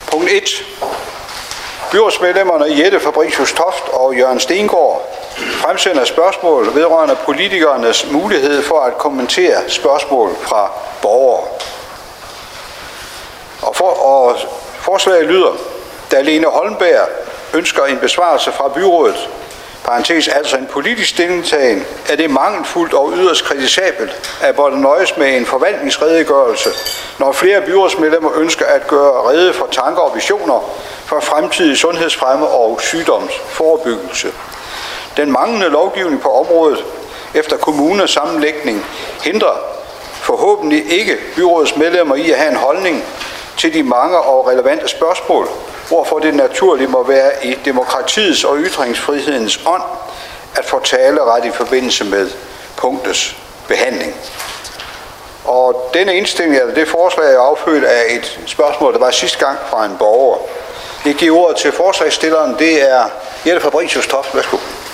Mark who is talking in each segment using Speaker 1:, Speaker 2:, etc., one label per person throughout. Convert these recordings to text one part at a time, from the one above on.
Speaker 1: Punkt 1. Byrådsmedlemmerne Jette Fabricius Toft og Jørgen Stengård fremsender spørgsmål vedrørende politikernes mulighed for at kommentere spørgsmål fra borgere. Og forslaget lyder, da Lene Holmberg ønsker en besvarelse fra byrådet, parentes altså en politisk stillingtagen, er det mangelfuldt og yderst kritisabelt at måtte nøjes med en forvaltningsredegørelse, når flere byrådsmedlemmer ønsker at gøre rede for tanker og visioner for fremtidig sundhedsfremme og sygdomsforebyggelse. Den manglende lovgivning på området efter kommunens sammenlægning hindrer forhåbentlig ikke byrådets medlemmer i at have en holdning til de mange og relevante spørgsmål, hvorfor det naturligt må være i demokratiets og ytringsfrihedens ånd at få taleret i forbindelse med punktets behandling. Og denne indstilling, eller det forslag, er affødt af et spørgsmål, der var sidste gang fra en borger. Jeg giver ordet til forslagsstilleren, det er Jette Fabricius Toft. Værsgo.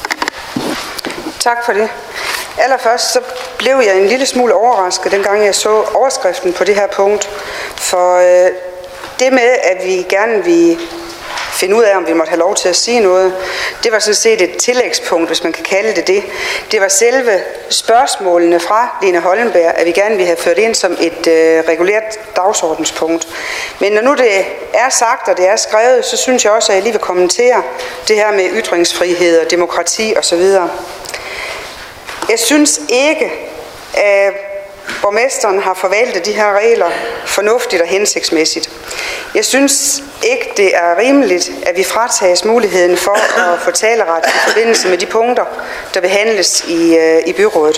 Speaker 2: Tak for det. Allerførst så blev jeg en lille smule overrasket, dengang jeg så overskriften på det her punkt. For det med, at vi gerne vil finde ud af, om vi måtte have lov til at sige noget, det var sådan set et tillægspunkt, hvis man kan kalde det det. Det var selve spørgsmålene fra Lene Holmberg, at vi gerne ville have ført ind som et regulært dagsordenspunkt. Men når nu det er sagt, og det er skrevet, så synes jeg også, at jeg lige vil kommentere det her med ytringsfrihed og demokrati osv. Jeg synes ikke, at borgmesteren har forvaltet de her regler fornuftigt og hensigtsmæssigt. Jeg synes ikke, det er rimeligt, at vi fratages muligheden for at få taleret i forbindelse med de punkter, der behandles i byrådet.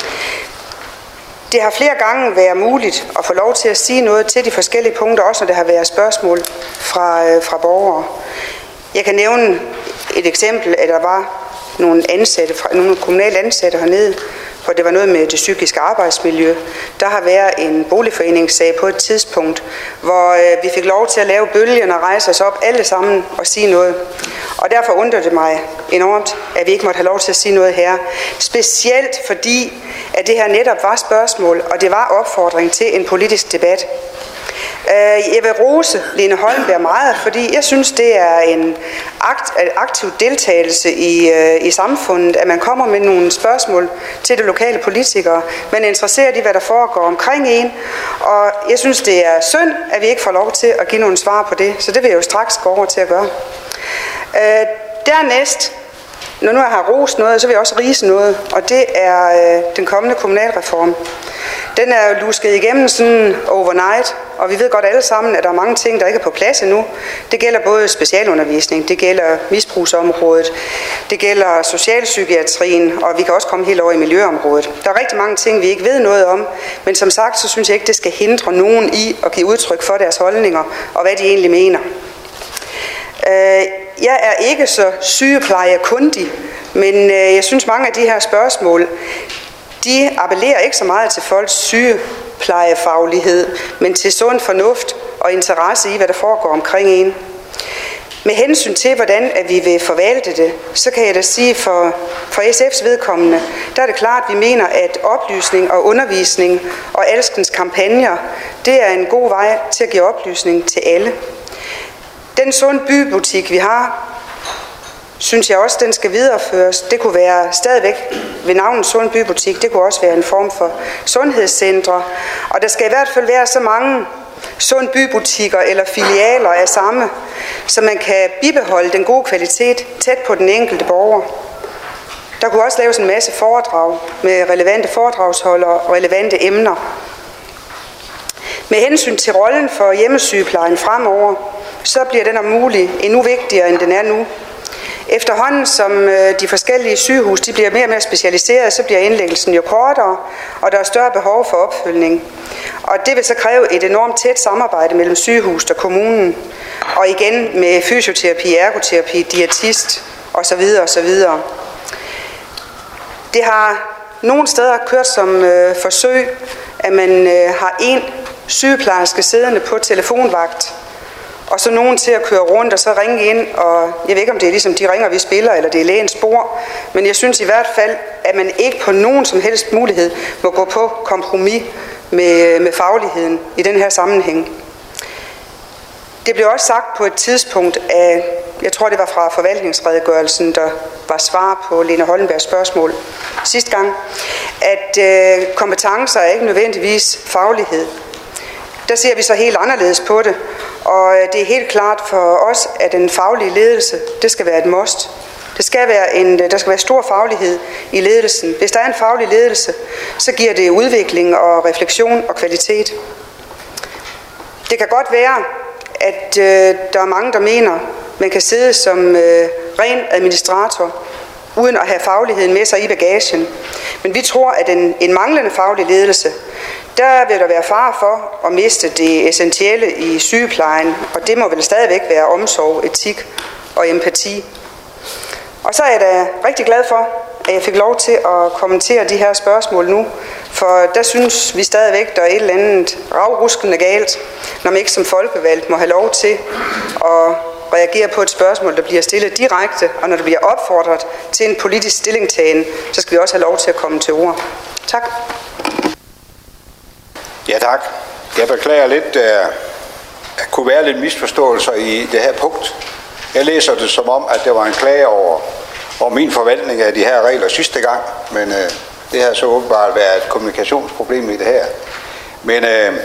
Speaker 2: Det har flere gange været muligt at få lov til at sige noget til de forskellige punkter, også når der har været spørgsmål fra borgere. Jeg kan nævne et eksempel, at der var nogle kommunale ansatte hernede, for det var noget med det psykiske arbejdsmiljø. Der har været en boligforeningssag på et tidspunkt, hvor vi fik lov til at lave bølgen og rejse os op alle sammen og sige noget. Og derfor undrede det mig enormt, at vi ikke måtte have lov til at sige noget her. Specielt fordi, at det her netop var spørgsmål, og det var opfordring til en politisk debat. Jeg vil rose Lene Holmberg meget, fordi jeg synes, det er en aktiv deltagelse i samfundet, at man kommer med nogle spørgsmål til de lokale politikere. Man er interesseret i, hvad der foregår omkring en, og jeg synes, det er synd, at vi ikke får lov til at give nogle svar på det, så det vil jeg jo straks gå over til at gøre. Dernæst, når nu jeg har rost noget, så vil jeg også rise noget, og det er den kommende kommunalreform. Den er jo lusket igennem sådan overnight, og vi ved godt alle sammen, at der er mange ting, der ikke er på plads endnu. Det gælder både specialundervisning, det gælder misbrugsområdet, det gælder socialpsykiatrien, og vi kan også komme helt over i miljøområdet. Der er rigtig mange ting, vi ikke ved noget om, men som sagt, så synes jeg ikke, det skal hindre nogen i at give udtryk for deres holdninger, og hvad de egentlig mener. Jeg er ikke så sygeplejerkundig, men jeg synes, mange af de her spørgsmål, de appellerer ikke så meget til folks sygeplejefaglighed, men til sund fornuft og interesse i, hvad der foregår omkring en. Med hensyn til, hvordan at vi vil forvalte det, så kan jeg da sige, for SF's vedkommende, der er det klart, at vi mener, at oplysning og undervisning og alskens kampagner, det er en god vej til at give oplysning til alle. Den sund bybutik, vi har, synes jeg også, den skal videreføres. Det kunne være stadigvæk ved navnet Sund Bybutik. Det kunne også være en form for sundhedscentre. Og der skal i hvert fald være så mange Sund Bybutikker eller filialer af samme, så man kan bibeholde den gode kvalitet tæt på den enkelte borger. Der kunne også laves en masse foredrag med relevante foredragsholdere og relevante emner. Med hensyn til rollen for hjemmesygeplejen fremover, så bliver den om muligt endnu vigtigere, end den er nu. Efterhånden som de forskellige sygehus de bliver mere og mere specialiseret, så bliver indlæggelsen jo kortere, og der er større behov for opfølgning. Og det vil så kræve et enormt tæt samarbejde mellem sygehuset og kommunen, og igen med fysioterapi, ergoterapi, diætist osv. osv. Det har nogle steder kørt som forsøg, at man har en sygeplejerske siddende på telefonvagt, og så nogen til at køre rundt og så ringe ind, og jeg ved ikke, om det er ligesom de ringer, vi spiller, eller det er lægens spor, men jeg synes i hvert fald, at man ikke på nogen som helst mulighed må gå på kompromis med fagligheden i den her sammenhæng. det blev også sagt på et tidspunkt af, jeg tror det var fra forvaltningsredegørelsen, der var svar på Lene Holmbergs spørgsmål sidste gang, at kompetencer er ikke nødvendigvis faglighed. Der ser vi så helt anderledes på det, og det er helt klart for os, at den faglige ledelse, det skal være et must. Der skal være stor faglighed i ledelsen. Hvis der er en faglig ledelse, så giver det udvikling og refleksion og kvalitet. Det kan godt være, at der er mange, der mener, man kan sidde som ren administrator, uden at have fagligheden med sig i bagagen. Men vi tror, at en manglende faglig ledelse, der vil der være fare for at miste det essentielle i sygeplejen, og det må vel stadigvæk være omsorg, etik og empati. Og så er jeg da rigtig glad for, at jeg fik lov til at kommentere de her spørgsmål nu, for der synes vi stadigvæk, der er et eller andet ravruskende galt, når man ikke som folkevalgt må have lov til at reagere på et spørgsmål, der bliver stillet direkte, og når der bliver opfordret til en politisk stillingtagen, så skal vi også have lov til at komme til ord. Tak.
Speaker 1: Ja, tak. Jeg beklager lidt, at kunne være lidt misforståelser i det her punkt. Jeg læser det som om, at der var en klage over min forvaltning af de her regler sidste gang, men det har så åbenbart været et kommunikationsproblem i det her. Men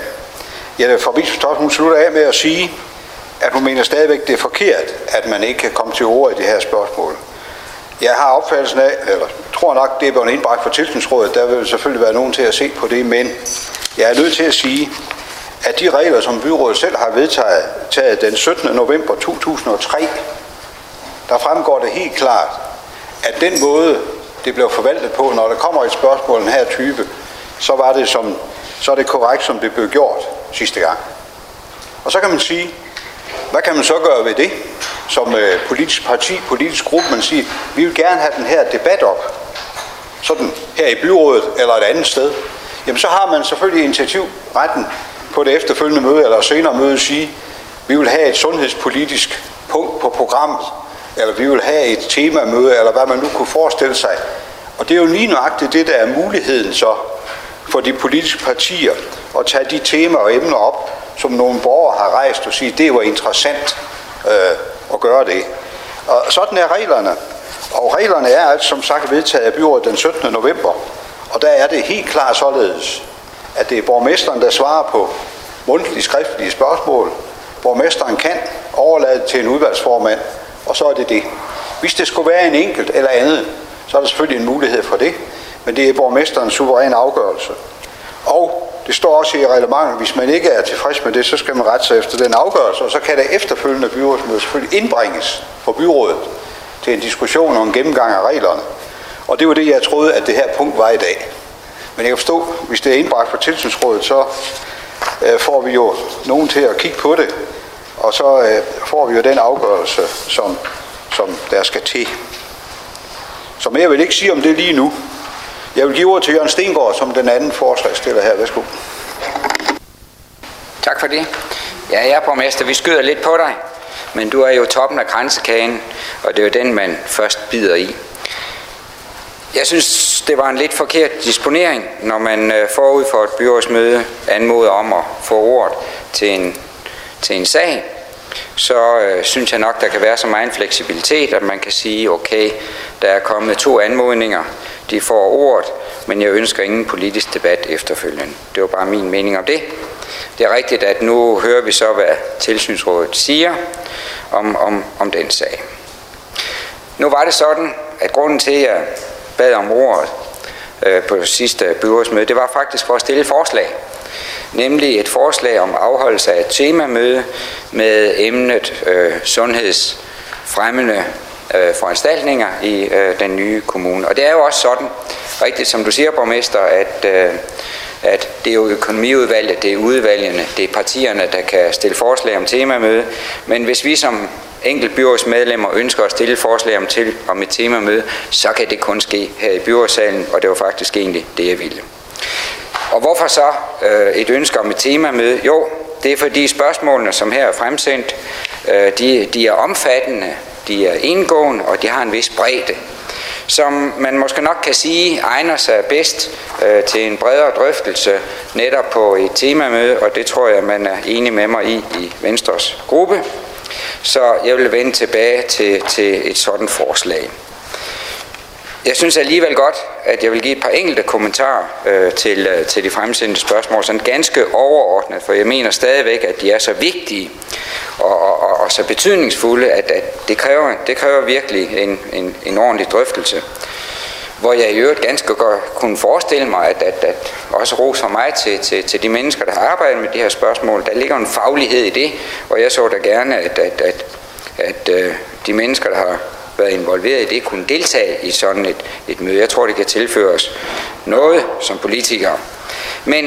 Speaker 1: jeg får misforstået, hun slutter af med at sige, at hun mener stadigvæk, det er forkert, at man ikke kan komme til ord i det her spørgsmål. Jeg har opfattelsen af, eller tror nok, det er blevet indbragt for tilsynsrådet, der vil selvfølgelig være nogen til at se på det, men jeg er nødt til at sige, at de regler, som byrådet selv har vedtaget den 17. november 2003, der fremgår det helt klart, at den måde, det blev forvaltet på, når der kommer et spørgsmål af den her type, så er det korrekt, som det blev gjort sidste gang. Og så kan man sige, hvad kan man så gøre ved det? Som politisk parti, politisk gruppe, man siger, vi vil gerne have den her debat op, sådan her i byrådet eller et andet sted. Jamen så har man selvfølgelig initiativretten på det efterfølgende møde eller senere møde sige, vi vil have et sundhedspolitisk punkt på programmet, eller vi vil have et temamøde, eller hvad man nu kunne forestille sig. Og det er jo lige nøjagtigt det, der er muligheden så for de politiske partier at tage de temaer og emner op, som nogle borgere har rejst og sige, det var interessant at gøre det. Og sådan er reglerne. Og reglerne er altså som sagt vedtaget af byrådet den 17. november. Og der er det helt klart således, at det er borgmesteren, der svarer på mundtlige skriftlige spørgsmål. Borgmesteren kan overlade det til en udvalgsformand, og så er det det. Hvis det skulle være en enkelt eller andet, så er der selvfølgelig en mulighed for det, men det er borgmesterens suveræne afgørelse. Og det står også i reglementet, hvis man ikke er tilfreds med det, så skal man rette sig efter den afgørelse, og så kan der efterfølgende byrådsmøde selvfølgelig indbringes på byrådet til en diskussion og en gennemgang af reglerne. Og det var det, jeg troede, at det her punkt var i dag. Men jeg kan forstå, hvis det er indbragt for tilsynsrådet, så får vi jo nogen til at kigge på det, og så får vi jo den afgørelse, som der skal til. Så mere vil ikke sige om det lige nu. Jeg vil give ord til Jørgen Stengård, som den anden forslagsstiller her. Værsgo.
Speaker 3: Tak for det. Ja, jeg er borgmester. Vi skyder lidt på dig, men du er jo toppen af kransekagen, og det er jo den, man først bider i. Jeg synes, det var en lidt forkert disponering, når man forud for et byrådsmøde anmoder om at få ordet til en sag. Så synes jeg nok, der kan være så meget fleksibilitet, at man kan sige, okay, der er kommet 2 anmodninger, de får ordet, men jeg ønsker ingen politisk debat efterfølgende. Det var bare min mening om det. Det er rigtigt, at nu hører vi så, hvad tilsynsrådet siger om den sag. Nu var det sådan, at grunden til, at jeg bad om ordet på sidste byrådsmøde, det var faktisk for at stille et forslag. Nemlig et forslag om afholdelse af et temamøde med emnet sundhedsfremmende foranstaltninger i den nye kommune. Og det er jo også sådan, rigtigt som du siger, borgmester, at det er jo økonomiudvalget, det er udvalgene, det er partierne, der kan stille forslag om temamøde. Men hvis vi som enkelt byrådsmedlemmer ønsker at stille forslag om et temamøde, så kan det kun ske her i byrådssalen, og det var faktisk egentlig det, jeg ville. Og hvorfor så et ønske om et temamøde? Jo, det er fordi spørgsmålene, som her er fremsendt, de er omfattende, de er indgående, og de har en vis bredde. som man måske nok kan sige egner sig bedst til en bredere drøftelse netop på et temamøde, og det tror jeg, man er enig med mig i Venstres gruppe. Så jeg vil vende tilbage til et sådan forslag. Jeg synes alligevel godt, at jeg vil give et par enkelte kommentarer til de fremsendte spørgsmål, sådan ganske overordnet, for jeg mener stadigvæk, at de er så vigtige og så betydningsfulde, at det kræver virkelig en ordentlig drøftelse. Hvor jeg i øvrigt ganske godt kunne forestille mig, at også ros for mig til de mennesker, der har arbejdet med de her spørgsmål. Der ligger en faglighed i det, og jeg så da gerne, at de mennesker, der har været involveret i det, kunne deltage i sådan et møde. Jeg tror, det kan tilføre os noget som politikere. Men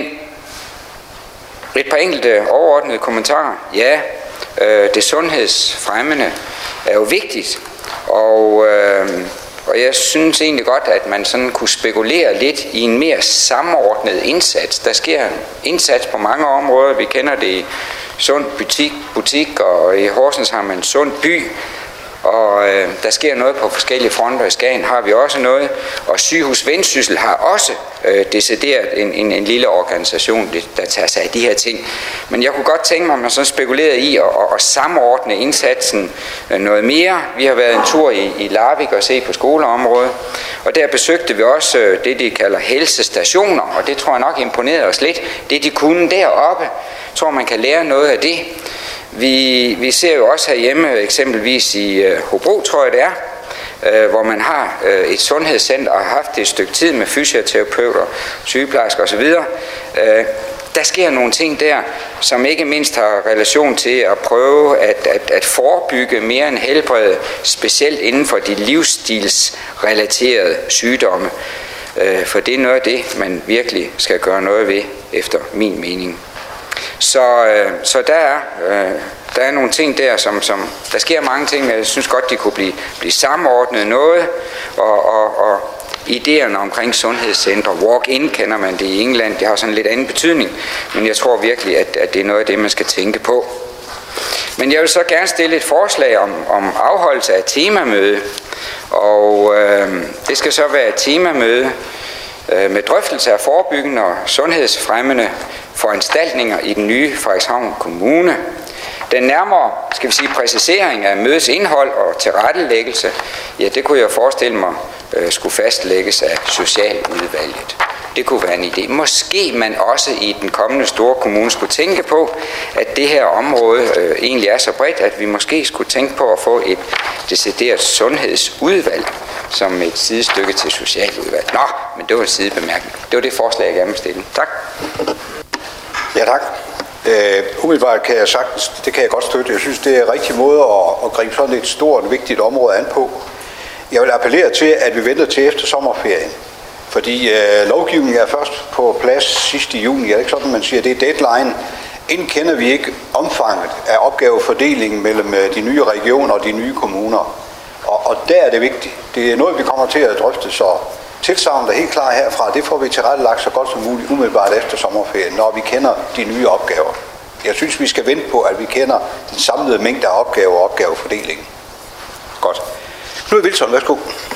Speaker 3: et par enkelte overordnede kommentarer. Ja, det sundhedsfremmende er jo vigtigt, og jeg synes egentlig godt, at man sådan kunne spekulere lidt i en mere samordnet indsats. Der sker en indsats på mange områder. Vi kender det i Sund Butik, og i Horsens har man Sund By. Og der sker noget på forskellige fronter. I Skagen har vi også noget, og Sygehus Vendsyssel har også decideret en lille organisation, der tager sig af de her ting. Men jeg kunne godt tænke mig, at man så spekulerede i at samordne indsatsen noget mere. Vi har været en tur i Larvik og se på skoleområdet, og der besøgte vi også det, de kalder helsestationer, og det tror jeg nok imponerede os lidt. Det, de kunne deroppe, tror man kan lære noget af det. Vi ser jo også herhjemme, eksempelvis i Hobro, tror jeg det er, hvor man har et sundhedscenter og har haft det et stykke tid med fysioterapeuter, sygeplejersker osv. Der sker nogle ting der, som ikke mindst har relation til at prøve at forebygge mere end helbrede, specielt inden for de livsstilsrelaterede sygdomme. For det er noget af det, man virkelig skal gøre noget ved, efter min mening. Så der er nogle ting der, som der sker mange ting, men jeg synes godt, de kunne blive samordnet noget, og idéerne omkring sundhedscenter, walk-in kender man det i England, det har sådan lidt anden betydning, men jeg tror virkelig, at det er noget af det, man skal tænke på. Men jeg vil så gerne stille et forslag om afholdelse af temamøde, og det skal så være et temamøde med drøftelse af forebyggende og sundhedsfremmende foranstaltninger i den nye Frederikshavn Kommune. Den nærmere, præcisering af mødets indhold og tilrettelæggelse, ja, det kunne jeg forestille mig skulle fastlægges af Socialudvalget. Det kunne være en idé. Måske man også i den kommende store kommune skulle tænke på, at det her område egentlig er så bredt, at vi måske skulle tænke på at få et decideret sundhedsudvalg som et sidestykke til Socialudvalget. Nå, men det var en sidebemærkning. Det var det forslag, jeg gerne vil stille. Tak.
Speaker 1: Ja, tak. Umiddelbart kan jeg sagtens, det kan jeg godt støtte. Jeg synes, det er en rigtig måde at gribe sådan et stort og vigtigt område an på. Jeg vil appellere til, at vi venter til efter sommerferien. Fordi lovgivningen er først på plads sidste juni. Er det ikke sådan, man siger, det er deadline. Inden kender vi ikke omfanget af opgavefordelingen mellem de nye regioner og de nye kommuner. Og der er det vigtigt. Det er noget, vi kommer til at drøfte, så tilsagnet er helt klar herfra. Det får vi tilrettelagt så godt som muligt umiddelbart efter sommerferien, når vi kender de nye opgaver. Jeg synes, vi skal vente på, at vi kender den samlede mængde af opgaver og opgavefordelingen. Godt. Knud Wilson, værsgo.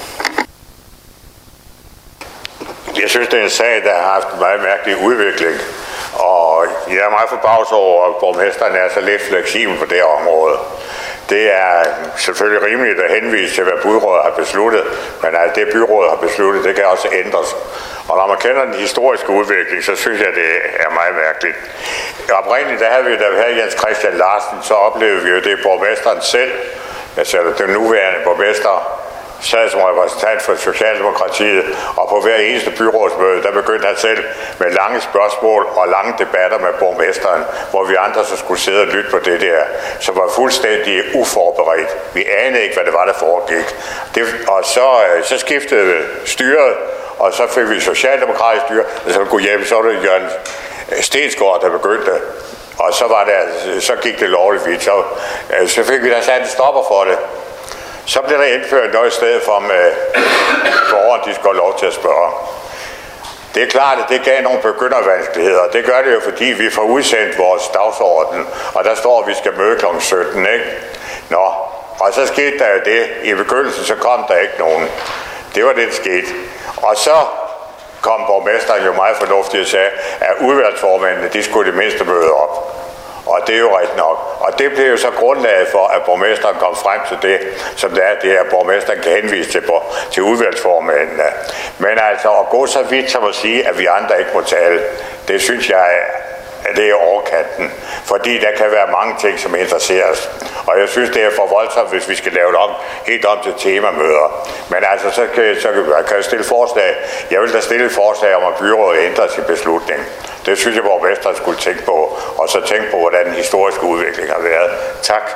Speaker 4: Jeg synes, det er en sag, der har haft en meget mærkelig udvikling. Og jeg er meget forbavset over, at borgmesteren er så lidt fleksibel på det her område. Det er selvfølgelig rimeligt at henvise til, hvad byrådet har besluttet, men at det byrådet har besluttet, det kan også ændres. Og når man kender den historiske udvikling, så synes jeg, det er meget mærkeligt. Oprindeligt, da vi havde Jens Christian Larsen, så oplevede vi jo det borgmesteren selv, altså den nuværende borgmester, sad som repræsentant for Socialdemokratiet, og på hver eneste byrådsmøde, der begyndte han selv med lange spørgsmål og lange debatter med borgmesteren, hvor vi andre så skulle sidde og lytte på det der, som var fuldstændig uforberedt. Vi anede ikke, hvad det var, der foregik. Og så skiftede styret, og så fik vi socialdemokratisk styre, og så kunne hjem, så var det Jørgen Stensgaard, der begyndte. Og så gik det lovligt vidt. Så fik vi da sat en stopper for det. Så blev der indført noget i stedet for, at borgerne de skal have lov til at spørge. Det er klart, at det gav nogle begyndervanskeligheder. Det gør det jo, fordi vi får udsendt vores dagsorden, og der står, at vi skal møde kl. 17, ikke? Nå, og så skete der jo det. I begyndelsen så kom der ikke nogen. Det var det, der skete. Og så kom borgmesteren jo meget fornuftigt og sagde, at udvalgsformændene, de skulle det mindste møde op. Og det er jo rigtigt nok. Og det blev jo så grundlaget for, at borgmesteren kom frem til det, som det er, det her borgmesteren kan henvise til udvalgsformændene. Men altså at gå så vidt som at sige, at vi andre ikke må tale, det synes jeg, at det er overkanten. Fordi der kan være mange ting, som interesserer os. Og jeg synes, det er for voldsomt, hvis vi skal lave det helt om til temamøder. Men altså, så kan jeg stille forslag. Jeg vil da stille et forslag om, at byrådet ændrer sin beslutning. Det synes jeg, borgmesteren skulle tænke på. Og så tænke på, hvordan den historiske udvikling har været. Tak.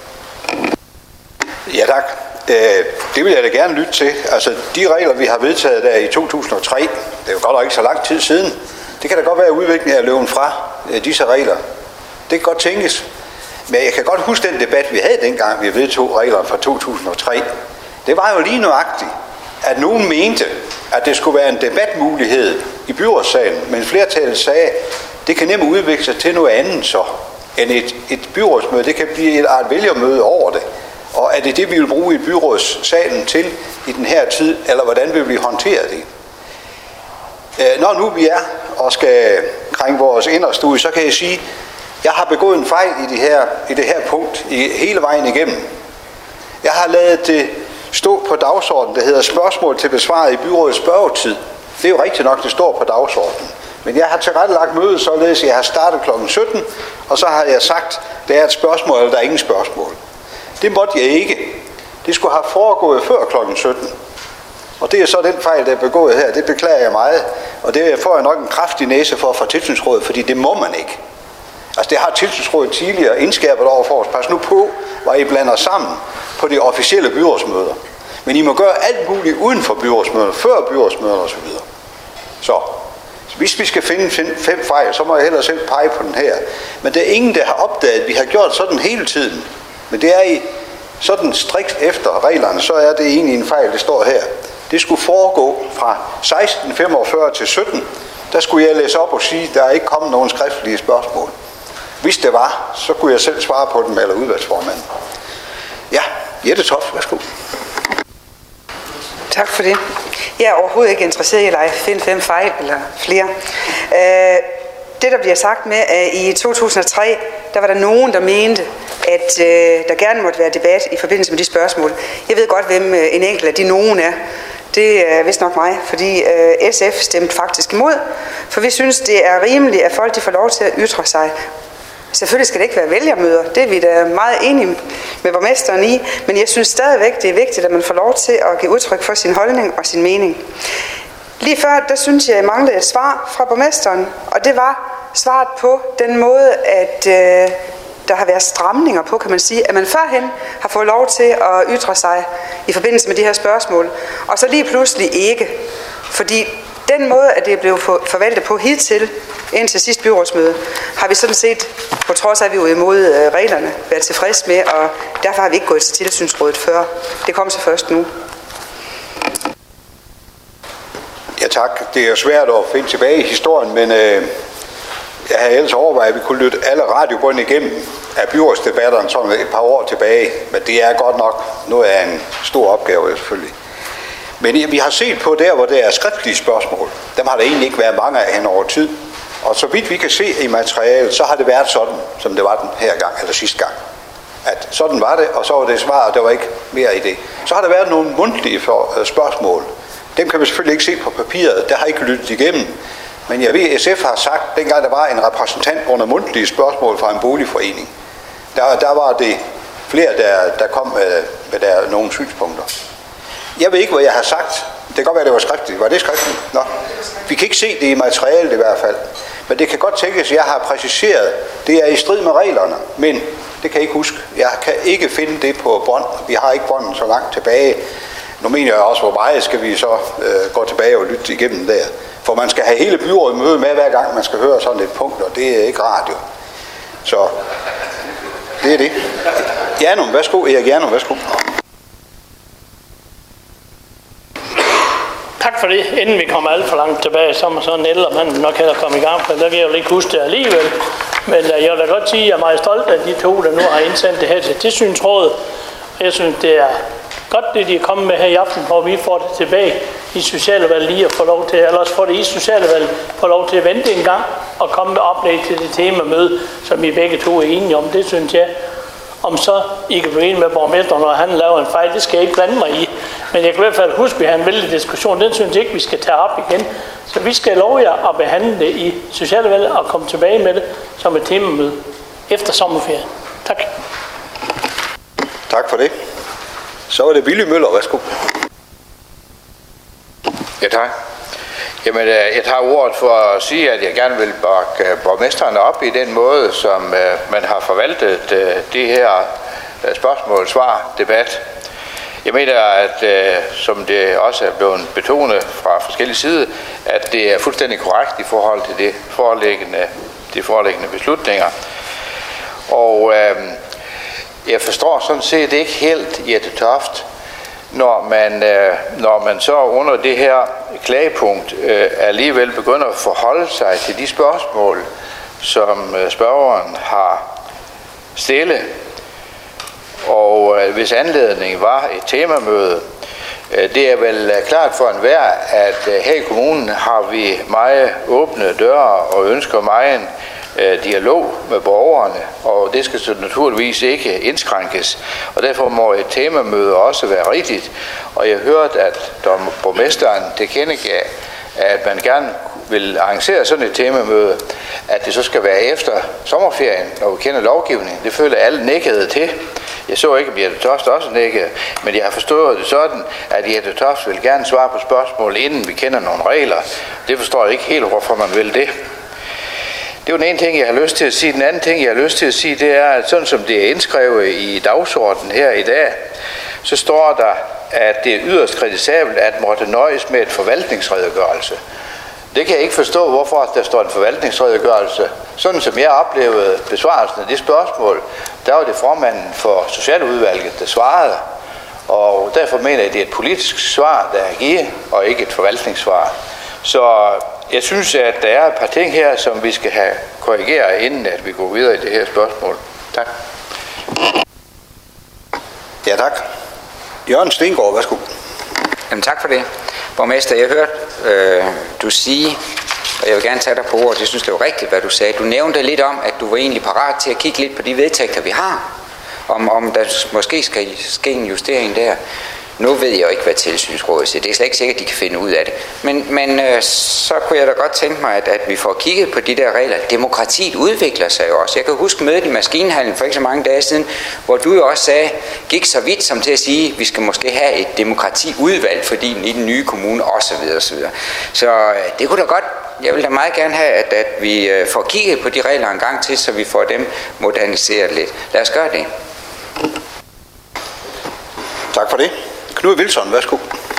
Speaker 1: Ja, tak. Det vil jeg da gerne lytte til. Altså, de regler, vi har vedtaget der i 2003, det er jo godt nok ikke så lang tid siden. Det kan da godt være, at udviklingen er løbet fra disse regler. Det kan godt tænkes. Men jeg kan godt huske den debat, vi havde dengang, vi vedtog reglerne fra 2003. Det var jo lige nøjagtigt, at nogen mente, at det skulle være en debatmulighed i byrådssalen, men flertallet sagde, at det kan nemt udvikle sig til noget andet så, end et byrådsmøde. Det kan blive et art vælgermøde over det. Og er det det, vi vil bruge i byrådssalen til i den her tid, eller hvordan vil vi håndtere det? Når nu vi er og skal krænge vores inderste ud, så kan jeg sige, at jeg har begået en fejl i det her punkt hele vejen igennem. Jeg har ladet det stå på dagsordenen, der hedder spørgsmål til besvaret i byrådets spørgetid. Det er jo rigtigt nok, det står på dagsordenen. Men jeg har tilrettelagt mødet således, at jeg har startet kl. 17, og så har jeg sagt, der er et spørgsmål, eller der er ingen spørgsmål. Det måtte jeg ikke. Det skulle have foregået før kl. 17. Og det er så den fejl, der er begået her. Det beklager jeg meget. Og det får jeg nok en kraftig næse for fra tilsynsrådet, fordi det må man ikke. Altså det har tilsynsrådet tidligere indskærpet over for os. Pas nu på, hvor I blander sammen på de officielle byrådsmøder. Men I må gøre alt muligt uden for byrådsmøderne, før byrådsmøderne osv. Så hvis vi skal finde 5 fejl, så må jeg hellere selv pege på den her. Men der er ingen, der har opdaget, at vi har gjort sådan hele tiden. Men det er i sådan strikt efter reglerne, så er det egentlig en fejl, det står her. Det skulle foregå fra 16:45 til 17. Der skulle jeg læse op og sige, at der er ikke kommet nogen skriftlige spørgsmål. Hvis det var, så kunne jeg selv svare på dem, eller udvalgsformanden. Ja, Jette Toft, værsgo.
Speaker 2: Tak for det. Jeg er overhovedet ikke interesseret i at finde 5 fejl eller flere. Det, der bliver sagt med, at i 2003, der var der nogen, der mente, at der gerne måtte være debat i forbindelse med de spørgsmål. Jeg ved godt, hvem en enkelt af de nogen er. Det er vist nok mig, fordi SF stemte faktisk imod. For vi synes, det er rimeligt, at folk de får lov til at ytre sig. Selvfølgelig skal det ikke være vælgermøder. Det er vi da meget enige med borgmesteren i. Men jeg synes stadigvæk, det er vigtigt, at man får lov til at give udtryk for sin holdning og sin mening. Lige før, der synes jeg manglede et svar fra borgmesteren. Og det var svaret på den måde, at der har været stramninger på, kan man sige, at man førhen har fået lov til at ytre sig i forbindelse med de her spørgsmål. Og så lige pludselig ikke. Fordi den måde, at det er blevet forvaltet på hidtil, indtil sidste byrådsmøde, har vi sådan set, på trods af, at vi er imod reglerne, været tilfreds med, og derfor har vi ikke gået til tilsynsrådet før. Det kom så først nu.
Speaker 1: Ja tak. Det er jo svært at finde tilbage i historien, men jeg havde ellers overvejet, at vi kunne lytte alle radiobånd igennem af byrådsdebatterne sådan et par år tilbage. Men det er godt nok noget af en stor opgave selvfølgelig. Men vi har set på der, hvor der er skriftlige spørgsmål. Dem har der egentlig ikke været mange af hen over tid. Og så vidt vi kan se i materialet, så har det været sådan, som det var den her gang, eller sidste gang. At sådan var det, og så var det svar, og der var ikke mere i det. Så har der været nogle mundtlige spørgsmål. Dem kan vi selvfølgelig ikke se på papiret, der har ikke lyttet igennem. Men jeg ved, at SF har sagt, dengang der var en repræsentant under mundtlige spørgsmål fra en boligforening, der var det flere, der kom med nogle synspunkter. Jeg ved ikke, hvad jeg har sagt. Det kan godt være, det var skriftligt. Var det skriftligt? Nå. Vi kan ikke se det i materialet i hvert fald. Men det kan godt tænkes, at jeg har præciseret, det er i strid med reglerne. Men det kan jeg ikke huske. Jeg kan ikke finde det på bånd. Vi har ikke bånden så langt tilbage. Nu mener jeg også, hvor meget skal vi så gå tilbage og lytte igennem der. For man skal have hele byrådet møde med, hver gang man skal høre sådan et punkt, og det er ikke radio. Så det er det. Janum, værsgo. Erik Janum, værsgo.
Speaker 5: Tak for det. Inden vi kommer alt for langt tilbage, så må sådan en ældre mand nok heller komme i gang, for der kan jeg jo ikke huske det alligevel. Men jeg vil da godt sige, at jeg er meget stolt af de 2, der nu har indsendt det her til tilsynsrådet. Jeg synes, det er godt det, de er kommet med her i aften, hvor vi får det tilbage i Socialudvalget lige at få lov til, eller også får det i Socialudvalget, få lov til at vente en gang og komme med oplæg til det temamøde, som I begge to er enige om. Det synes jeg. Om så I kan blive enige med borgmesteren, når han laver en fejl, det skal jeg ikke blande mig i. Men jeg kan i hvert fald huske, at vi har en vældig diskussion. Den synes jeg ikke, vi skal tage op igen. Så vi skal love jer at behandle det i Socialudvalget og komme tilbage med det som et temamøde efter sommerferien. Tak.
Speaker 1: Tak for det. Så er det Willy Møller. Værsgo.
Speaker 6: Ja, tak. Jamen, jeg tager ordet for at sige, at jeg gerne vil bakke borgmesteren op i den måde, som man har forvaltet det her spørgsmål, svar, debat. Jeg mener, at som det også er blevet betonet fra forskellige sider, at det er fuldstændig korrekt i forhold til de foreliggende beslutninger. Og jeg forstår sådan set ikke helt Jette Toft, når man så under det her klagepunkt alligevel begynder at forholde sig til de spørgsmål, som spørgeren har stillet. Og hvis anledningen var et temamøde, det er vel klart for enhver, at her i kommunen har vi meget åbne døre og ønsker meget dialog med borgerne, og det skal så naturligvis ikke indskrænkes, og derfor må et temamøde også være rigtigt. Og jeg hørte, at borgmesteren tilkendegav, at man gerne vil arrangere sådan et temamøde, at det så skal være efter sommerferien, når vi kender lovgivningen. Det føler alle nikkede til. Jeg så ikke, at Jette Toft også nikkede, men jeg har forstået det sådan, at Jette Toft vil gerne svare på spørgsmål, inden vi kender nogle regler. Det forstår jeg ikke helt, hvorfor man vil det. Det var den ene ting, jeg har lyst til at sige. Den anden ting, jeg har lyst til at sige, det er, at sådan som det er indskrevet i dagsordenen her i dag, så står der, at det er yderst kritisabelt at måtte nøjes med et forvaltningsredegørelse. Det kan jeg ikke forstå, hvorfor der står en forvaltningsredegørelse. Sådan som jeg oplevede besvarelsen af det spørgsmål, der var det formanden for Socialudvalget, der svarede. Og derfor mener jeg, at det er et politisk svar, der er givet, og ikke et forvaltningssvar. Så jeg synes, at der er et par ting her, som vi skal have korrigeret, inden at vi går videre i det her spørgsmål. Tak.
Speaker 1: Ja, tak. Jørgen Stengård, værsgo.
Speaker 3: Jamen tak for det. Borgmester, jeg hørte du sige, og jeg vil gerne tage dig på ordet, jeg synes, det var rigtigt, hvad du sagde. Du nævnte lidt om, at du var egentlig parat til at kigge lidt på de vedtægter, vi har, om der måske skal ske en justering der. Nu ved jeg jo ikke, hvad tilsynsrådet siger. Det er slet ikke sikkert, at de kan finde ud af det. Men så kunne jeg da godt tænke mig, at vi får kigget på de der regler. Demokratiet udvikler sig jo også. Jeg kan huske mødet i Maskinhallen for ikke så mange dage siden, hvor du jo også sagde, gik så vidt som til at sige, at vi skal måske have et demokratiudvalg, fordi i den nye kommune osv. osv. Så det kunne da godt. Jeg vil da meget gerne have, at vi får kigget på de regler en gang til, så vi får dem moderniseret lidt. Lad os gøre det.
Speaker 1: Tak for det. Knud Wilson, værsgo.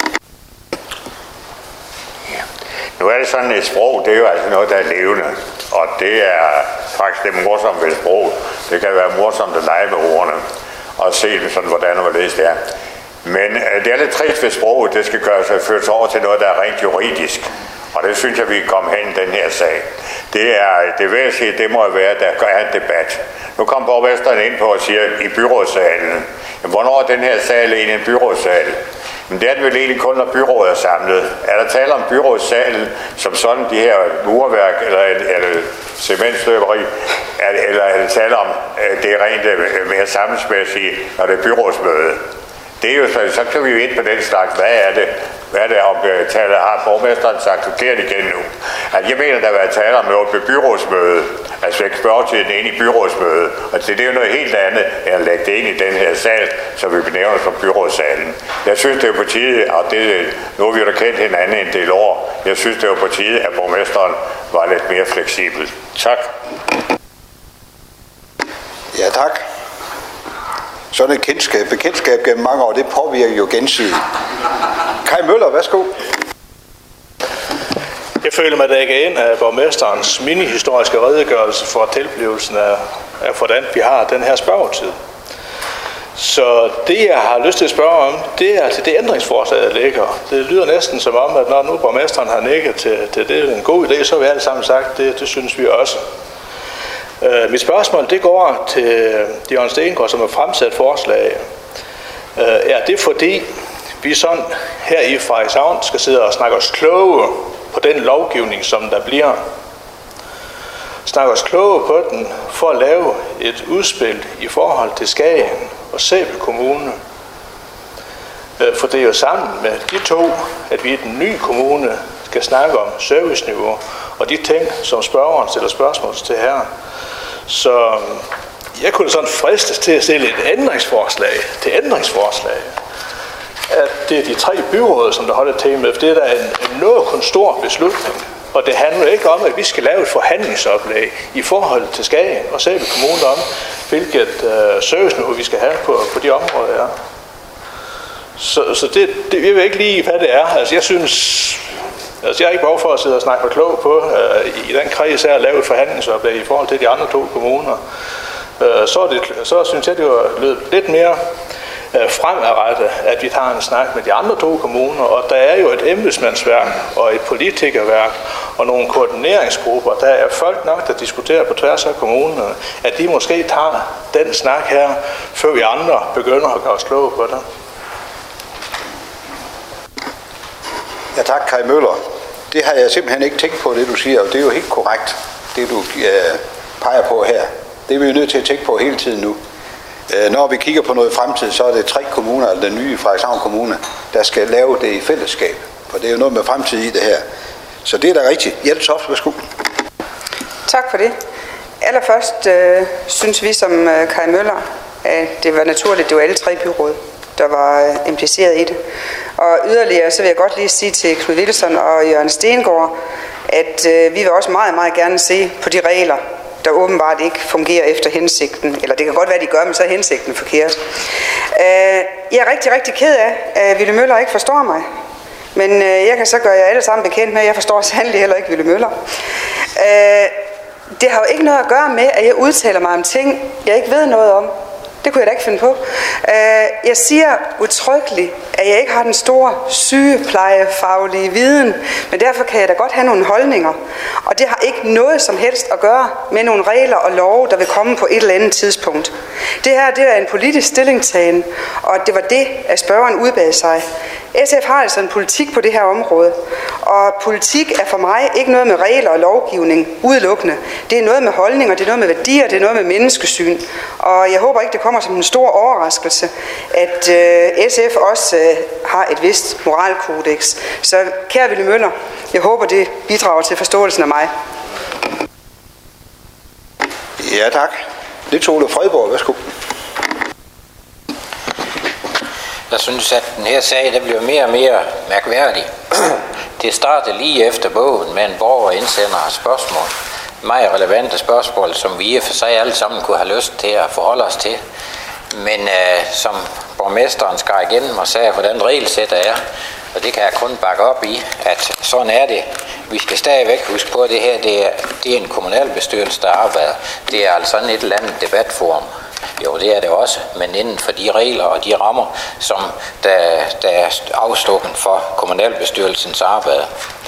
Speaker 4: Ja. Nu er det sådan, et sprog, det er jo altså noget, der er levende. Og det er faktisk det morsomt ved sprog. Det kan være morsomt at lege med ordene og se dem sådan, hvordan og hvorledes det er. Men det er lidt trist ved sproget. Det skal gøre sig ført over til noget, der er rent juridisk. Og det synes jeg, vi kan komme hen i den her sag. Det vil jeg sige, det må være, der er en debat. Nu kom borgmesteren ind på og siger, i byrådssalen, hvornår er den her sal egentlig en byrådssal? Men det er det vel egentlig kun, når byrådet er samlet. Er der tale om byrådssalen, som sådan de her murværk eller cementstøberi, eller er det tale om, det er rent mere sammensmæssigt, når det er byrådsmøde? Det er jo så kan vi jo ind på den slags, hvad er det om taler, har borgmesteren sagt forkert igen nu? Altså, jeg mener, der var tale om noget ved byrådsmøde, altså spørgetiden ind i byrådsmøde, og det er jo noget helt andet, end at lægge det ind i den her sal, som vi benævner som byrådssalen. Jeg synes, det er på tide, og nu har vi jo da kendt hinanden en del år, jeg synes, det er på tide, at borgmesteren var lidt mere fleksibel. Tak.
Speaker 1: Ja, tak. Sådan et bekendtskab gennem mange år, det påvirker jo gensidigt. Kai Møller, værsgo.
Speaker 7: Jeg føler mig dækket ind af borgmesterens mini-historiske redegørelse for tilblivelsen af, hvordan vi har den her spørgetid. Så det, jeg har lyst til at spørge om, det er til det ændringsforslag, der ligger. Det lyder næsten som om, at når nu borgmesteren har nikket til det er en god idé, så har vi alle sammen sagt, det synes vi også. Mit spørgsmål, det går til Jørgen Stengård, som har fremsat forslag. Er det fordi, vi sådan her i Frederikshavn skal sidde og snakke os kloge på den lovgivning, som der bliver? Snakke os kloge på den for at lave et udspil i forhold til Skagen og Sæby Kommune. For det er jo sammen med de to, at vi i den nye kommune skal snakke om serviceniveau og de ting, som spørgeren stiller spørgsmål til her. Så jeg kunne sådan fristes til at stille et ændringsforslag til ændringsforslag. At det er de 3 byråd, som der holder til med, for det er da en noget kun stor beslutning. Og det handler ikke om, at vi skal lave et forhandlingsoplæg i forhold til Skagen og Sæby Kommune om, hvilket serviceniveau vi skal have på de områder her. Så det jeg ved ikke lige, hvad det er. Altså jeg synes, jeg har ikke behov for at sidde og snakke mig klog på i den kreds her at lave et forhandlingsoplæg i forhold til de andre 2 kommuner. Så synes jeg, det var lidt mere fremadrettet, at vi tager en snak med de andre 2 kommuner, og der er jo et embedsmandsværk og et politikerværk og nogle koordineringsgrupper. Der er folk nok, der diskuterer på tværs af kommunerne, at de måske tager den snak her, før vi andre begynder at gøre os kloge på det.
Speaker 1: Ja tak, Kai Møller. Det har jeg simpelthen ikke tænkt på, det du siger, og det er jo helt korrekt, det du peger på her. Det er vi jo nødt til at tænke på hele tiden nu. Når vi kigger på noget i fremtiden, så er det 3 kommuner, eller den nye Frederikshavn Kommune, der skal lave det i fællesskab. For det er jo noget med fremtid i det her. Så det er da rigtigt. Jette Toft, værsgo.
Speaker 2: Tak for det. Allerførst synes vi som Kai Møller, at det var naturligt, det var alle 3 byråd, der var impliceret i det. Og yderligere, så vil jeg godt lige sige til Knud Wilson og Jørgen Stengård, at vi vil også meget, meget gerne se på de regler, der åbenbart ikke fungerer efter hensigten. Eller det kan godt være, de gør, men så er hensigten forkert. Jeg er rigtig, rigtig ked af, at Ville Møller ikke forstår mig. Men jeg kan så gøre jer alle sammen bekendt med, at jeg forstår sandelig heller ikke Ville Møller. Det har jo ikke noget at gøre med, at jeg udtaler mig om ting, jeg ikke ved noget om. Det kunne jeg da ikke finde på. Jeg siger udtrykkeligt, at jeg ikke har den store sygeplejefaglige viden, men derfor kan jeg da godt have nogle holdninger. Og det har ikke noget som helst at gøre med nogle regler og love, der vil komme på et eller andet tidspunkt. Det her, det er en politisk stillingtagen, og det var det, at spørgeren udbad sig. SF har altså en politik på det her område, og politik er for mig ikke noget med regler og lovgivning udelukkende. Det er noget med holdninger, det er noget med værdier, det er noget med menneskesyn. Og jeg håber ikke, det kommer som en stor overraskelse, at SF også har et vist moralkodex. Så kære Ville Møller, jeg håber, det bidrager til forståelsen af mig.
Speaker 1: Ja tak. Niels Ole Fredborg, værsgo.
Speaker 8: Jeg synes, at den her sag der bliver mere og mere mærkværdig. Det startede lige efter bogen med en borger indsender spørgsmål. Meget relevante spørgsmål, som vi i og for sig alle sammen kunne have lyst til at forholde os til. Men som borgmesteren skar igennem og sagde, hvordan regelsættet er, og det kan jeg kun bakke op i, at sådan er det. Vi skal stadigvæk huske på, at det her det er en kommunalbestyrelse, der arbejder. Det er altså et eller andet debatforum. Jo, det er det også, men inden for de regler og de rammer, som der er afstukken for kommunalbestyrelsens arbejde.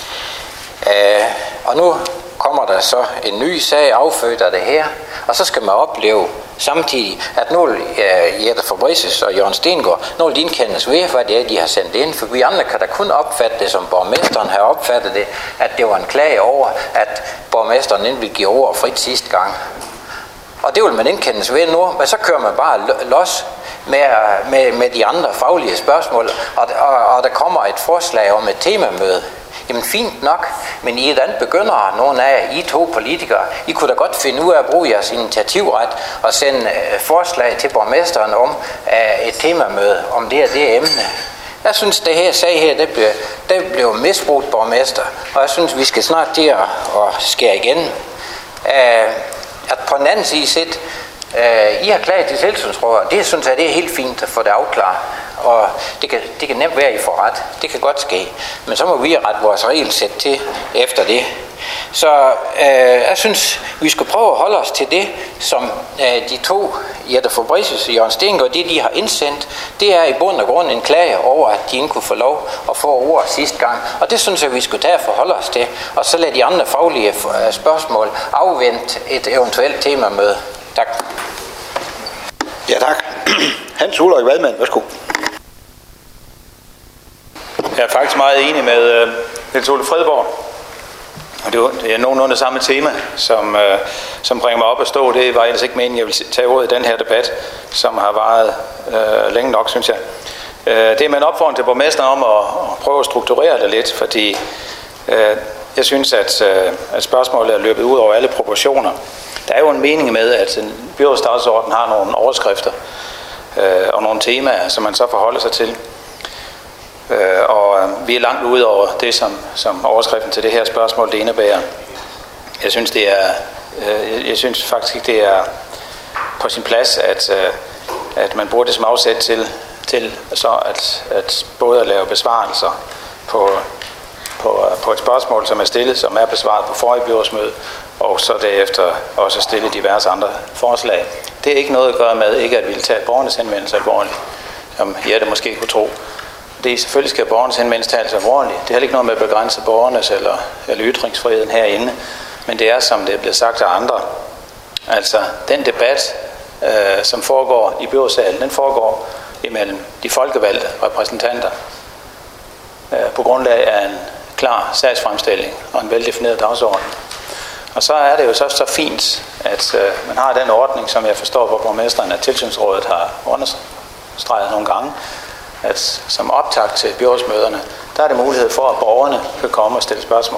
Speaker 8: Og nu kommer der så en ny sag affødt af det her, og så skal man opleve samtidig, at nu Jette Fabricius og Jørgen Stengård, nu vil de indkendes ved, hvad det er, de har sendt ind, for vi andre kan da kun opfatte det, som borgmesteren har opfattet det, at det var en klage over, at borgmesteren ikke ville give ord frit sidste gang. Og det vil man indkendes ved nu, men så kører man bare los med de andre faglige spørgsmål, og der kommer et forslag om et temamøde. Jamen fint nok, men I den begynder nogle af I 2 politikere, I kunne da godt finde ud af at bruge jeres initiativret og sende forslag til borgmesteren om et temamøde om det og det emne. Jeg synes, det her sag her, det blev misbrugt, borgmester, og jeg synes, vi skal snart til at skære igen. At på den anden side set, I har klaget til tilsynsrådet, det synes jeg, det er helt fint at få det afklaret. Og det kan nemt være, at I får ret. Det kan godt ske. Men så må vi rette vores regelsæt til efter det. Så jeg synes, vi skal prøve at holde os til det, som de 2, Jette Fabricius og Jørgen Stengård, det de har indsendt, det er i bund og grund en klage over, at de ikke kunne få lov at få ord sidste gang. Og det synes jeg, vi skulle tage at forholde os til. Og så lade de andre faglige spørgsmål afvente et eventuelt temamøde. Tak.
Speaker 1: Ja tak. Hans Ulrik Vadmand, værsgo.
Speaker 9: Jeg er faktisk meget enig med Niels Ole Fredborg. Og det er nogenlunde samme tema, som bringer mig op at stå. Det var ellers ikke meningen, jeg vil tage ordet i den her debat, som har varet længe nok, synes jeg. Det er med en opfordring til borgmesteren om at prøve at strukturere det lidt, fordi jeg synes, at spørgsmålet er løbet ud over alle proportioner. Der er jo en mening med, at en byrådsdagsorden har nogle overskrifter og nogle temaer, som man så forholder sig til. Og vi er langt ude over det, som overskriften til det her spørgsmål det indebærer. Jeg synes faktisk ikke, det er på sin plads, at man bruger det som afsæt til så at både at lave besvarelser på et spørgsmål, som er stillet, som er besvaret på forrige byrådsmøde, og så derefter også stille diverse andre forslag. Det er ikke noget at gøre med ikke at ville tage borgernes henvendelse alvorligt, som Jette måske kunne tro. Selvfølgelig skal borgernes henvendelse tages alvorligt. Det har ikke noget med at begrænse borgernes eller ytringsfriheden herinde, men det er, som det er blevet sagt af andre. Altså, den debat, som foregår i byrådssalen, den foregår imellem de folkevalgte repræsentanter på grundlag af en klar sagsfremstilling og en veldefineret dagsorden. Og så er det jo så fint, at man har den ordning, som jeg forstår på borgmesteren, at tilsynsrådet har understreget nogle gange, at som optakt til byrådsmøderne, der er det mulighed for, at borgerne kan komme og stille spørgsmål.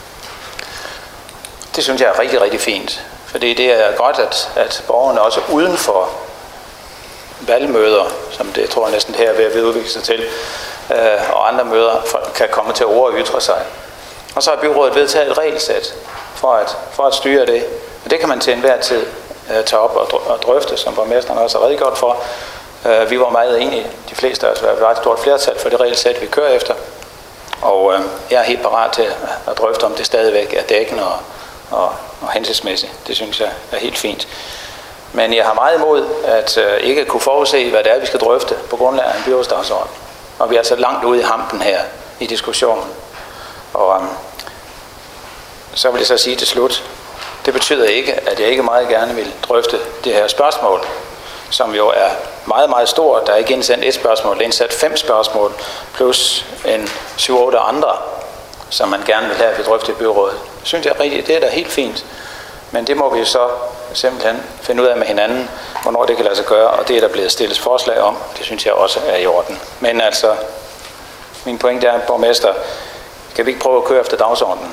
Speaker 9: Det synes jeg er rigtig, rigtig fint, fordi det er godt, at borgerne også uden for valgmøder, som det tror jeg næsten her er ved at udvikle sig til, og andre møder, kan komme til ord og ytre sig. Og så har byrådet vedtaget et regelsæt for at styre det. Og det kan man til enhver tid tage op og drøfte, som borgmesteren også har redegjort for. Vi var meget enige, de fleste af os var et stort flertal for det regelsæt, vi kører efter. Og jeg er helt parat til at drøfte, om det stadigvæk er dækkende og hensigtsmæssigt. Det synes jeg er helt fint. Men jeg har meget imod at ikke kunne forudse, hvad det er, vi skal drøfte på grundlag af en byrådsdagsorden. Og vi er altså langt ude i hampen her i diskussionen. Og så vil jeg så sige til slut, det betyder ikke, at jeg ikke meget gerne vil drøfte det her spørgsmål, som jo er meget, meget stort. Der er ikke indsendt et spørgsmål, der er indsat 5 spørgsmål, plus en 7-8 andre, som man gerne vil have, at vi drøfter i byrådet. Synes jeg rigtigt, det er da helt fint. Men det må vi så simpelthen finde ud af med hinanden, hvornår det kan lade sig gøre, og det er der blevet stillet forslag om. Det synes jeg også er i orden. Men altså, min pointe er, borgmester, kan vi ikke prøve at køre efter dagsordenen?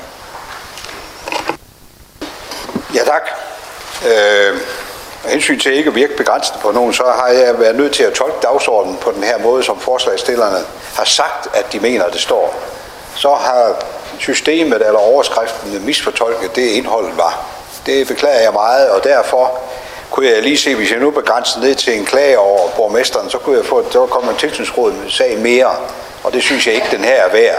Speaker 1: Ja, tak. Af hensyn til ikke at virke begrænsende på nogen, så har jeg været nødt til at tolke dagsordenen på den her måde, som forslagsstillerne har sagt, at de mener, at det står. Så har systemet eller overskriften misfortolket det indholdet var. Det beklager jeg meget, og derfor kunne jeg lige se, hvis jeg nu begrænser ned til en klage over borgmesteren, så kunne jeg få, at der kommer en tilsynsråd med sag mere, og det synes jeg ikke, den her er værd.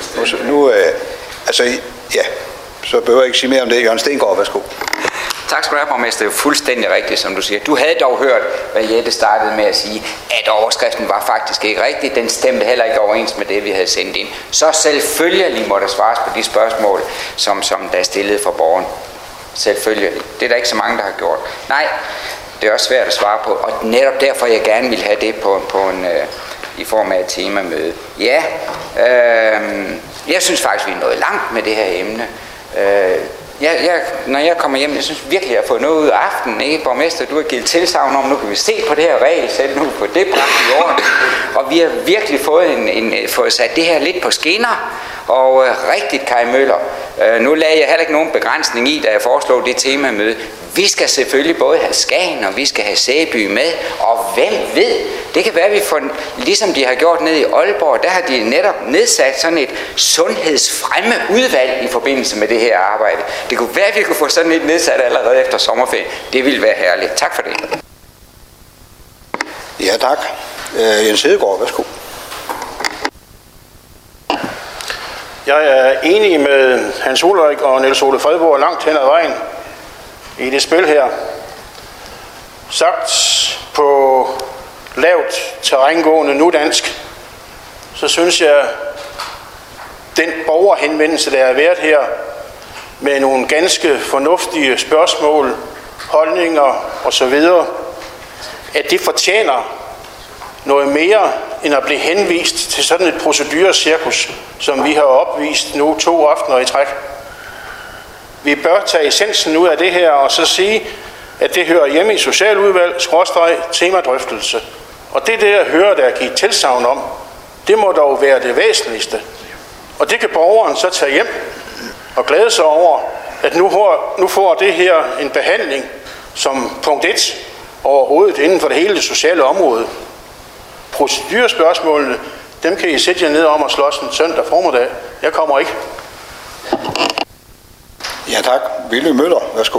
Speaker 1: Så behøver jeg ikke sige mere om det. Jørgen Stengård, værsgo.
Speaker 3: Tak skal du have, borgmester. Det er jo fuldstændig rigtigt, som du siger. Du havde dog hørt, hvad Jette startede med at sige, at overskriften var faktisk ikke rigtig. Den stemte heller ikke overens med det, vi havde sendt ind. Så selvfølgelig må der svares på de spørgsmål, som der er stillet fra borgeren. Selvfølgelig. Det er der ikke så mange, der har gjort. Nej, det er også svært at svare på, og netop derfor jeg gerne vil have det i form af et temamøde. Ja, jeg synes faktisk, vi er nået langt med det her emne. Når jeg kommer hjem, jeg synes virkelig, jeg har fået noget ud af aftenen, ikke? Borgmester, du har givet tilsagn om, nu kan vi se på det her regelsæt, nu på det bragt i orden, og vi har virkelig fået sat det her lidt på skinner, og rigtigt, Kai Møller, nu lagde jeg heller ikke nogen begrænsning i, da jeg foreslog det temamøde. Vi skal selvfølgelig både have Skagen, og vi skal have Sæby med, og hvem ved, det kan være, at vi får, ligesom de har gjort nede i Aalborg, der har de netop nedsat sådan et sundhedsfremme udvalg i forbindelse med det her arbejde. Det kunne være, at vi kunne få sådan et nedsat allerede efter sommerferien. Det ville være herligt. Tak for det.
Speaker 1: Ja, tak. Jens Hedegaard, værsgo.
Speaker 10: Jeg er enig med Hans Ulrik og Niels Ole Fredborg langt hen ad vejen i det spil her. Sagt på lavt terrængående nudansk, så synes jeg, den borgerhenvendelse, der har været her, med nogle ganske fornuftige spørgsmål, holdninger osv., at det fortjener noget mere end at blive henvist til sådan et procedurecirkus, som vi har opvist nu 2 aftener i træk. Vi bør tage essensen ud af det her og så sige, at det hører hjemme i socialudvalg, temadrøftelse. Og det der hører, der er givet tilsagn om, det må dog være det væsentligste. Og det kan borgeren så tage hjem og glæde sig over, at nu får det her en behandling som punkt 1 overhovedet inden for det hele det sociale område. Procedurespørgsmålene, dem kan I sætte jer ned om og slås en søndag formiddag. Jeg kommer ikke.
Speaker 1: Ja tak. Willy Møller, værsgo.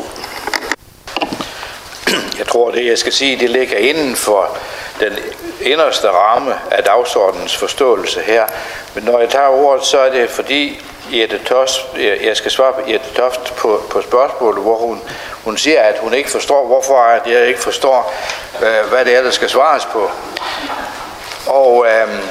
Speaker 6: Jeg tror, det jeg skal sige, det ligger inden for den inderste ramme af dagsordens forståelse her. Men når jeg tager ordet, så er det fordi jeg skal svare på Jette Toft på spørgsmålet, hvor hun siger, at hun ikke forstår, hvorfor jeg ikke forstår, hvad det er, der skal svares på. Og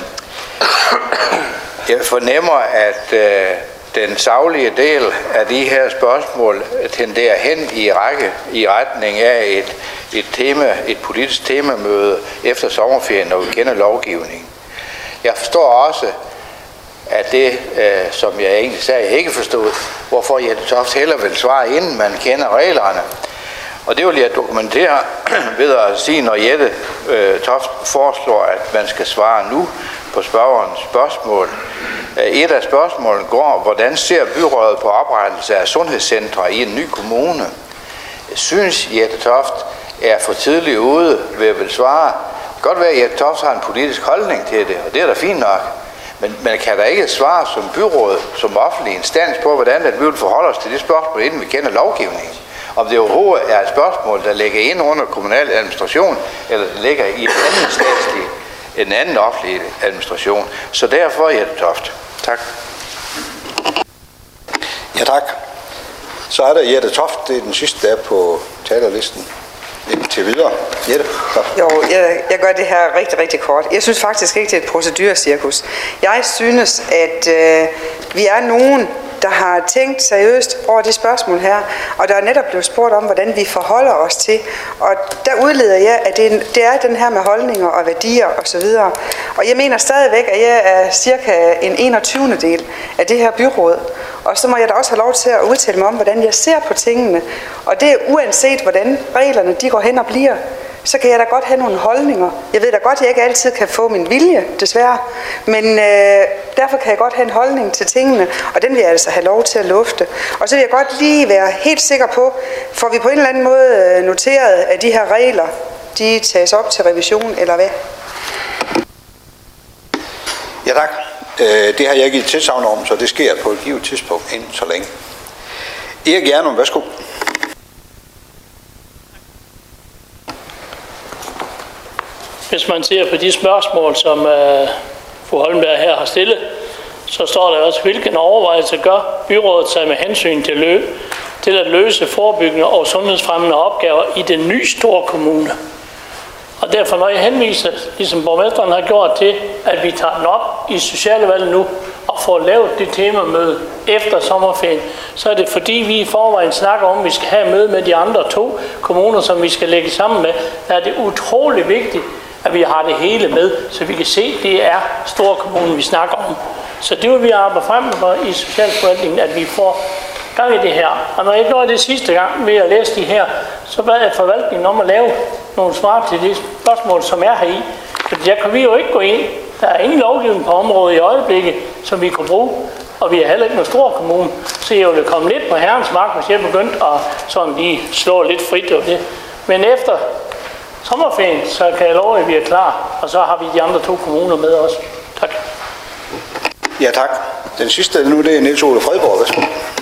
Speaker 6: jeg fornemmer, at den saglige del af de her spørgsmål tenderer hen i retning af et politisk temamøde efter sommerferien, når vi kender lovgivningen. Jeg forstår også, at det, som jeg egentlig sagde, jeg ikke forstod, hvorfor Jette Toft heller vil svare, inden man kender reglerne. Og det vil jeg dokumentere ved at sige, når Jette Toft foreslår, at man skal svare nu på spørgerens spørgsmål. Et af spørgsmålene går, hvordan ser byrådet på oprettelse af sundhedscentre i en ny kommune? Synes Jette Toft er for tidligt ude ved at vil svare? Det kan godt være, at Jette Toft har en politisk holdning til det, og det er da fint nok. Men kan der ikke svare som byråd, som offentlig instans på, hvordan vi vil forholde os til det spørgsmål, inden vi kender lovgivningen? Om det overhovedet er et spørgsmål, der ligger ind under kommunal administration, eller det ligger i en anden offentlig administration. Så derfor Jette Toft. Tak.
Speaker 1: Ja tak. Så er der Jette Toft, det er den sidste, der er på talerlisten. Indtil videre. Jette.
Speaker 2: Jo, jeg gør det her rigtig, rigtig kort. Jeg synes faktisk ikke, det er et procedurecirkus. Jeg synes, at vi er nogen, der har tænkt seriøst over det spørgsmål her, og der er netop blevet spurgt om, hvordan vi forholder os til. Og der udleder jeg, at det er den her med holdninger og værdier osv. Og jeg mener stadigvæk, at jeg er cirka en 21. del af det her byråd. Og så må jeg da også have lov til at udtale mig om, hvordan jeg ser på tingene. Og det er uanset, hvordan reglerne de går hen og bliver, så kan jeg da godt have nogle holdninger. Jeg ved da godt, at jeg ikke altid kan få min vilje, desværre. Men derfor kan jeg godt have en holdning til tingene, og den vil jeg altså have lov til at lufte. Og så vil jeg godt lige være helt sikker på, får vi på en eller anden måde noteret, at de her regler, de tages op til revision, eller hvad?
Speaker 1: Ja tak. Det har jeg givet tilsagn om, så det sker på et givet tidspunkt inden så længe. Erik Jernum, værsgo.
Speaker 5: Hvis man ser på de spørgsmål, som fru Holmberg her har stillet, så står der også, hvilken overvejelse gør byrådet sig med hensyn til at løse forebyggende og sundhedsfremmende opgaver i den nye store kommune. Og derfor, når jeg henviser, ligesom borgmesteren har gjort til, at vi tager den op i socialudvalget nu og får lavet det temamøde efter sommerferien, så er det fordi, vi i forvejen snakker om, at vi skal have møde med de andre 2 kommuner, som vi skal lægge sammen med. Der er det utrolig vigtigt, at vi har det hele med, så vi kan se, at det er store kommuner, vi snakker om. Så det vil vi arbejde frem med i socialforvaltningen, at vi får gang i det her. Og når jeg gjorde det sidste gang ved at læse de her, så bad jeg forvaltningen om at lave nogle svar til de spørgsmål, som er heri. For der kan vi jo ikke gå ind. Der er ingen lovgivning på området i øjeblikket, som vi kunne bruge. Og vi er heller ikke nogen stor kommune. Så jeg ville komme lidt på herrens mark, hvis jeg begyndte at sådan lige slå lidt frit over det. Men efter sommerferien, så kan jeg love, at vi er klar. Og så har vi de andre 2 kommuner med os. Tak.
Speaker 1: Ja tak. Den sidste nu, det er Niels Ole Fredborg. Værsgo.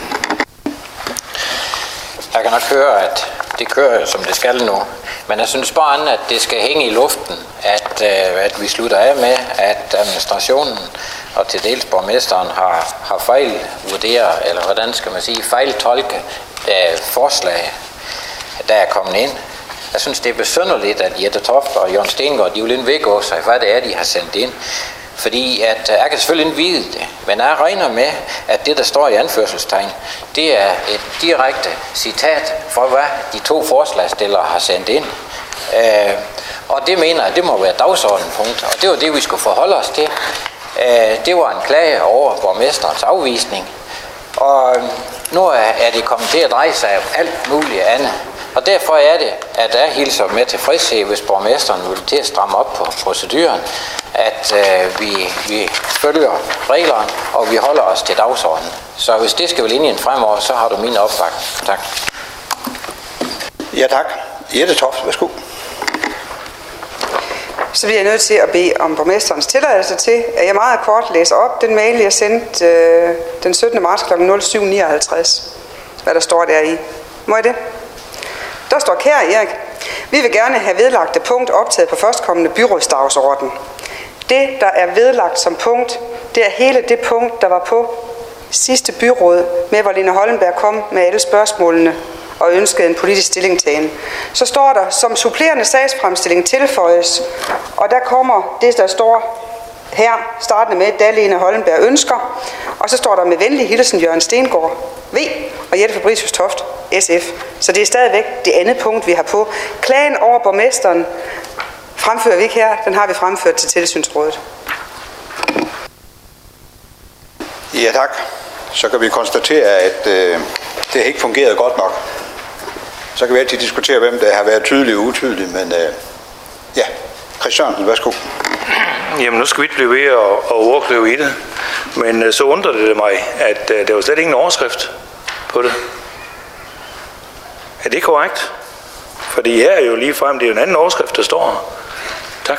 Speaker 8: Jeg kan nok høre, at det kører, som det skal nu. Men jeg synes bare, at det skal hænge i luften, at vi slutter af med, at administrationen og til dels borgmesteren har fejlvurderet, eller hvordan skal man sige, fejltolke forslag, der er kommet ind. Jeg synes, det er besynderligt, at Jette Toft og Jørgen Stengård, de vil indvægge sig, hvad det er, de har sendt ind. Fordi at jeg kan selvfølgelig ikke vide det, men jeg regner med, at det, der står i anførselstegn, det er et direkte citat fra, hvad de 2 forslagsstillere har sendt ind. Og det mener jeg, det må være dagsordenspunkt, og det var det, vi skulle forholde os til. Det var en klage over borgmesterens afvisning, og nu er det kommet til at dreje sig om alt muligt andet. Og derfor er det, at jeg hilser med tilfredshed, hvis borgmesteren vil til at stramme op på proceduren, at vi følger reglerne, og vi holder os til dagsordenen. Så hvis det skal vel ind i en fremover, så har du min opbakning. Tak.
Speaker 1: Ja, tak. Jette Toft, værsgo.
Speaker 2: Så bliver jeg nødt til at bede om borgmesterens tilladelse til, at jeg meget kort læser op den mail, jeg sendte den 17. marts kl. 07.59. Hvad der står deri. Må jeg det? Der står: kære Erik, vi vil gerne have vedlagt det punkt optaget på førstkommende byrådsdagsorden. Det, der er vedlagt som punkt, det er hele det punkt, der var på sidste byråd, med hvor Lene Hollenberg kom med alle spørgsmålene og ønskede en politisk stillingtagen. Så står der, som supplerende sagsfremstilling tilføjes, og der kommer det, der står her, startende med, da Lene Hollenberg ønsker, og så står der med venlig hilsen Jørgen Stengård, V, og Jette Fabricius Toft, SF. Så det er stadigvæk det andet punkt, vi har på. Klagen over borgmesteren fremfører vi ikke her, den har vi fremført til tilsynsrådet.
Speaker 1: Ja, tak. Så kan vi konstatere, at det ikke fungerede godt nok. Så kan vi altid diskutere, hvem der har været tydelig og utydelig, men ja, Christiansen, værsgo.
Speaker 11: Jamen, nu skal vi ikke blive ved at overkløve i det, men så undrer det mig, at der var slet ingen overskrift på det. Er det korrekt? Fordi her er jo lige frem, det er jo en anden overskrift, der står. Tak.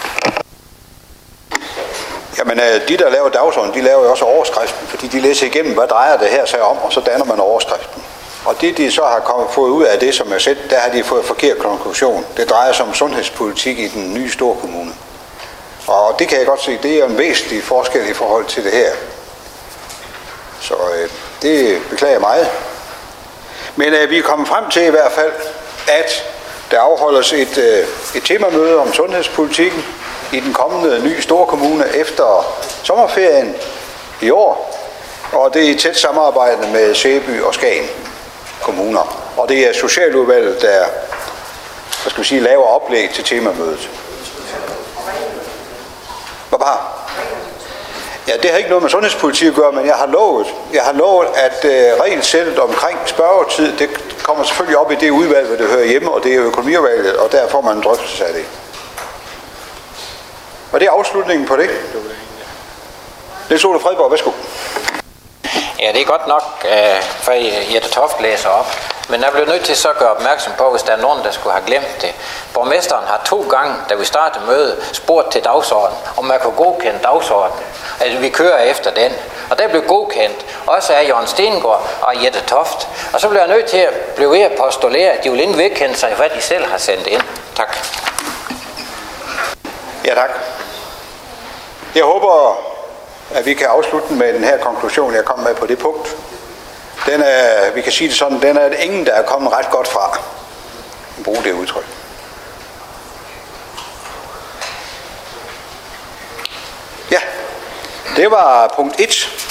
Speaker 1: Jamen, de der laver dagsordenen, de laver jo også overskriften, fordi de læser igennem, hvad drejer det her sig om, og så danner man overskriften. Og det, de så har fået ud af det, som jeg set, der har de fået forkert konklusion. Det drejer sig om sundhedspolitik i den nye storkommune. Og det kan jeg godt se, det er en væsentlig forskel i forhold til det her. Så det beklager jeg meget. Men vi er kommet frem til i hvert fald, at der afholdes et temamøde om sundhedspolitikken i den kommende nye storkommune efter sommerferien i år. Og det er i tæt samarbejde med Sæby og Skagen kommuner. Og det er Socialudvalget, der laver oplæg til temamødet. Hvad bare? Ja, det har ikke noget med sundhedspolitik at gøre, men jeg har lovet, at regelsættet omkring spørgetid, det kommer selvfølgelig op i det udvalg, hvor det hører hjemme, og det er økonomiudvalget, og der får man en drøftelse af det. Og det er afslutningen på det. Niels Ole Fredborg, værsgo.
Speaker 8: Ja, det er godt nok, for Jette Toft læser op. Men jeg bliver nødt til så at gøre opmærksom på, hvis der er nogen, der skulle have glemt det. Borgmesteren har 2 gange, da vi startede mødet, spurgt til dagsordenen, om man kunne godkende dagsordenen. Altså, vi kører efter den. Og der blev godkendt også af Jørgen Stengård og Jette Toft. Og så bliver jeg nødt til at blive ved at postulere, at de vil ikke vedkende sig, hvad de selv har sendt ind. Tak.
Speaker 1: Ja, tak. Jeg håber, at vi kan afslutte med den her konklusion, jeg kom med på det punkt. Den er, vi kan sige det sådan, den er det ingen, der er kommet ret godt fra. Brug det udtryk. Ja, det var punkt 1.